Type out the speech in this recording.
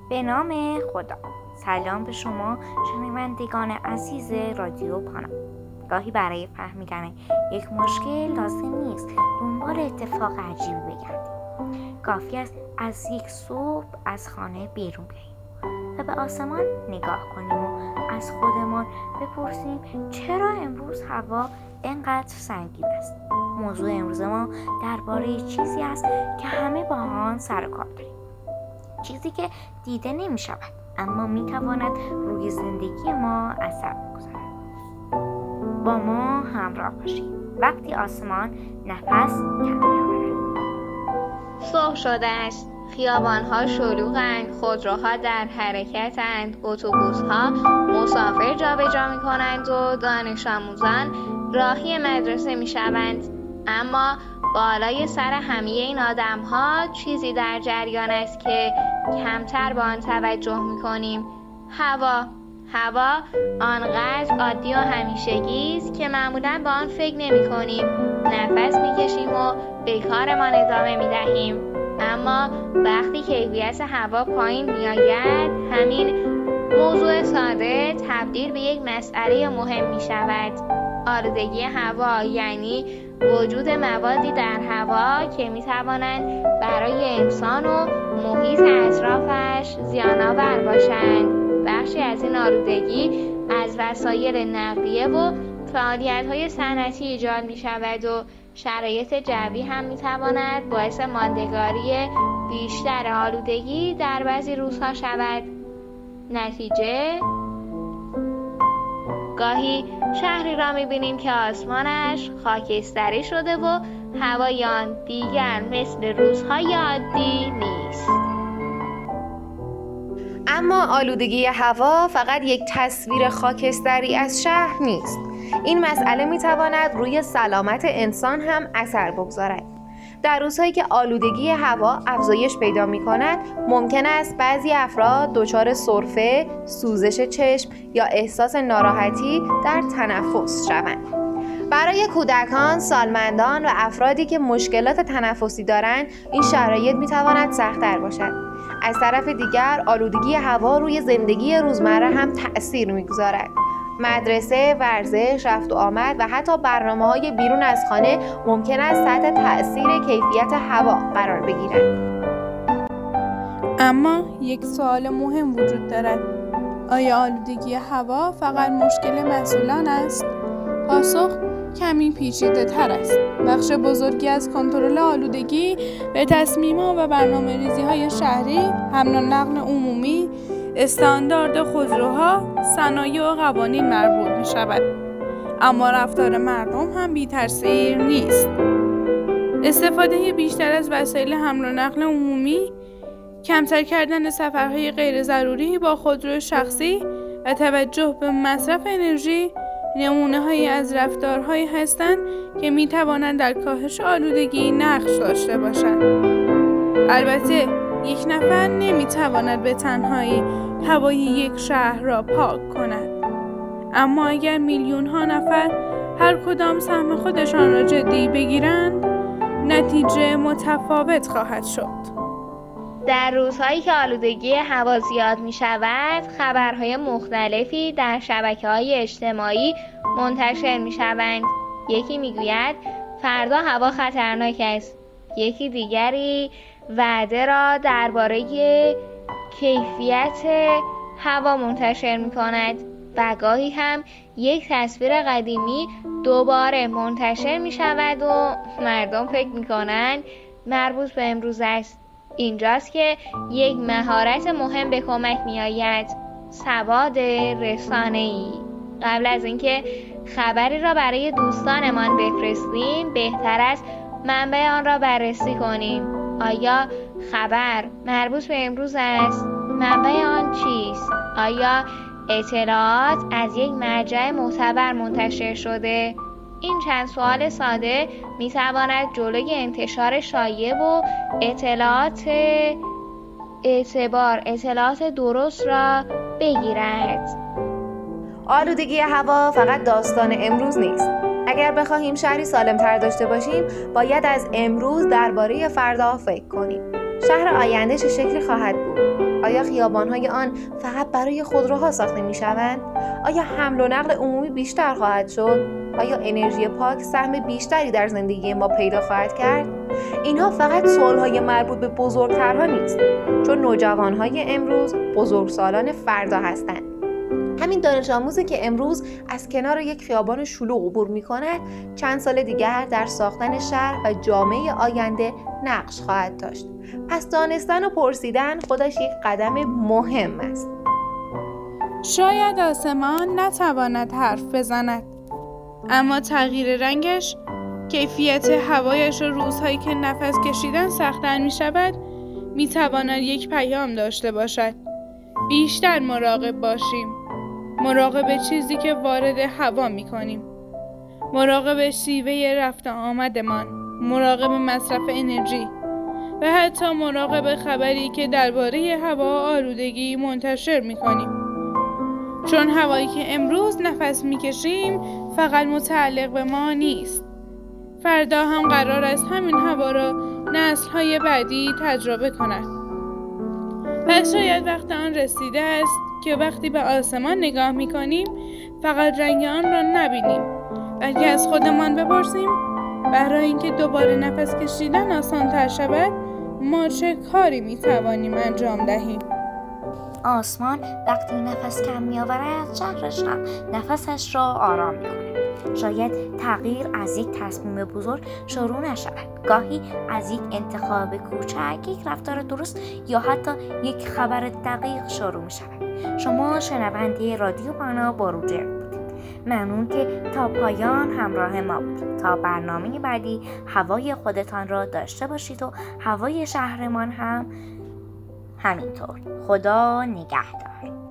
به نام خدا. سلام به شما شنوندگان عزیز رادیو پانا. گاهی برای فهمیدن یک مشکل لازم نیست دنبال اتفاق عجیبی بگردیم. کافی است از یک صبح از خانه بیرون بیاییم و به آسمان نگاه کنیم و از خودمان بپرسیم چرا امروز هوا اینقدر سنگین است. موضوع امروز ما درباره چیزی است که همه با آن سر و کار داریم. چیزی که دیده نمی شود اما می تواند روی زندگی ما اثر بگذارد. با ما همراه باشید وقتی آسمان نفس کم می‌آورد. صبح شده است. خیابان‌ها شلوغ‌اند، خودروها در حرکت‌اند، اتوبوس‌ها مسافر جابجا می‌کنند و دانش آموزان راهی مدرسه می‌شوند. اما بالای سر همه این آدم‌ها چیزی در جریان است که کمتر به آن توجه می‌کنیم. هوا آنقدر عادی و همیشگی است که معمولاً به آن فکر نمی‌کنیم. نفس می‌کشیم و به کارمان ادامه می‌دهیم. اما وقتی کیفیت هوا پایین می‌آید، همین موضوع ساده تبدیل به یک مسئله مهم می‌شود. آلودگی هوا یعنی وجود موادی در هوا که می‌توانند برای انسان و محیط اطرافش زیان‌آور باشند. بخشی از این آلودگی از وسایل نقلیه و فعالیت‌های صنعتی ایجاد می‌شود و شرایط جوی هم می‌تواند باعث ماندگاری بیشتر آلودگی در بعضی روزها شود. نتیجه گاهی شهری را می‌بینیم که آسمانش خاکستری شده و هوای آن دیگر مثل روزهای عادی نیست. اما آلودگی هوا فقط یک تصویر خاکستری از شهر نیست. این مسئله می‌تواند روی سلامت انسان هم اثر بگذارد. در روزهایی که آلودگی هوا افزایش پیدا می‌کند، ممکن است بعضی افراد دچار سرفه، سوزش چشم یا احساس ناراحتی در تنفس شوند. برای کودکان، سالمندان و افرادی که مشکلات تنفسی دارند، این شرایط می‌تواند سخت‌تر باشد. از طرف دیگر، آلودگی هوا روی زندگی روزمره هم تأثیر می‌گذارد. مدرسه، ورزش، رفت و آمد و حتی برنامه‌های بیرون از خانه ممکن است تحت تأثیر کیفیت هوا قرار بگیرند. اما یک سوال مهم وجود دارد. آیا آلودگی هوا فقط مشکل مسئولان است؟ پاسخ کمی پیچیده تر است. بخش بزرگی از کنترل آلودگی به تصمیم‌ها و برنامه‌ریزی‌های شهری، حمل و نقل عمومی، استاندارد خودروها، صنایع و قوانین مربوط می‌شود. اما رفتار مردم هم بی‌تأثیر نیست. استفاده بیشتر از وسایل حمل و نقل عمومی، کمتر کردن سفرهای غیر ضروری با خودرو شخصی و توجه به مصرف انرژی نمونه‌هایی از رفتارهایی هستند که می‌توانند در کاهش آلودگی نقش داشته باشند. البته یک نفر نمی‌تواند به تنهایی هوای یک شهر را پاک کند. اما اگر میلیون‌ها نفر هر کدام سهم خودشان را جدی بگیرند، نتیجه متفاوت خواهد شد. در روزهایی که آلودگی هوا زیاد می شود، خبرهای مختلفی در شبکه‌های اجتماعی منتشر می شوند. یکی می گوید فردا هوا خطرناک است. یکی دیگری وعده را درباره کیفیت هوا منتشر می کند و گاهی هم یک تصویر قدیمی دوباره منتشر می شود و مردم فکر می کنند مربوط به امروز است. اینجاست که یک مهارت مهم به کمک می آید: سواد رسانه‌ای. قبل از اینکه خبری را برای دوستانمان بفرستیم، بهتر است منبع آن را بررسی کنیم. آیا خبر مربوط به امروز است؟ منبع آن چیست؟ آیا اطلاعات از یک مرجع معتبر منتشر شده؟ این چند سوال ساده می تواند جلوی انتشار شایع و اطلاعات درست را بگیرد. آلودگی هوا فقط داستان امروز نیست. اگر بخواهیم شهری سالم‌تر داشته باشیم، باید از امروز درباره فردا فکر کنیم. شهر آینده چه شکلی خواهد بود؟ آیا خیابان‌های آن فقط برای خودروها ساخته می‌شوند؟ آیا حمل و نقل عمومی بیشتر خواهد شد؟ آیا انرژی پاک سهم بیشتری در زندگی ما پیدا خواهد کرد؟ اینها فقط سوال‌های مربوط به بزرگترها نیست، چون نوجوان‌های امروز بزرگسالان فردا هستند. همین دانش آموزی که امروز از کنار یک خیابان شلوغ عبور می‌کند، چند سال دیگر در ساختن شهر و جامعه آینده نقش خواهد داشت. پس دانستن و پرسیدن خودش یک قدم مهم است. شاید آسمان نتواند حرف بزند، اما تغییر رنگش، کیفیت هوایش و روزهایی که نفس کشیدن سخت‌تر می‌شود، می‌تواند یک پیام داشته باشد. بیشتر مراقب باشیم. مراقب چیزی که وارد هوا می‌کنیم. مراقب شیوه رفت آمدمان. مراقب مصرف انرژی. و حتی مراقب خبری که درباره هوا و آلودگی منتشر می‌کنیم. چون هوایی که امروز نفس می‌کشیم فقط متعلق به ما نیست. فردا هم قرار است همین هوا را نسل‌های بعدی تجربه کنند. و شاید وقت آن رسیده است که وقتی به آسمان نگاه می‌کنیم فقط رنگ آن را نبینیم، بلکه از خودمان بپرسیم برای اینکه دوباره نفس کشیدن آسان‌تر شود ما چه کاری می‌توانیم انجام دهیم. آسمان وقتی نفس کم می‌آورد، شهرش هم نفسش را آرام می‌کند. شاید تغییر از یک تصمیم بزرگ شروع نشود. گاهی از یک انتخاب کوچک، یک رفتار درست یا حتی یک خبر دقیق شروع می‌شود. شما شنونده رادیو پانا با روجر بودید. ممنون که تا پایان همراه ما بودید. تا برنامه بعدی هوای خودتان را داشته باشید و هوای شهرمان هم همینطور. خدا نگهدار.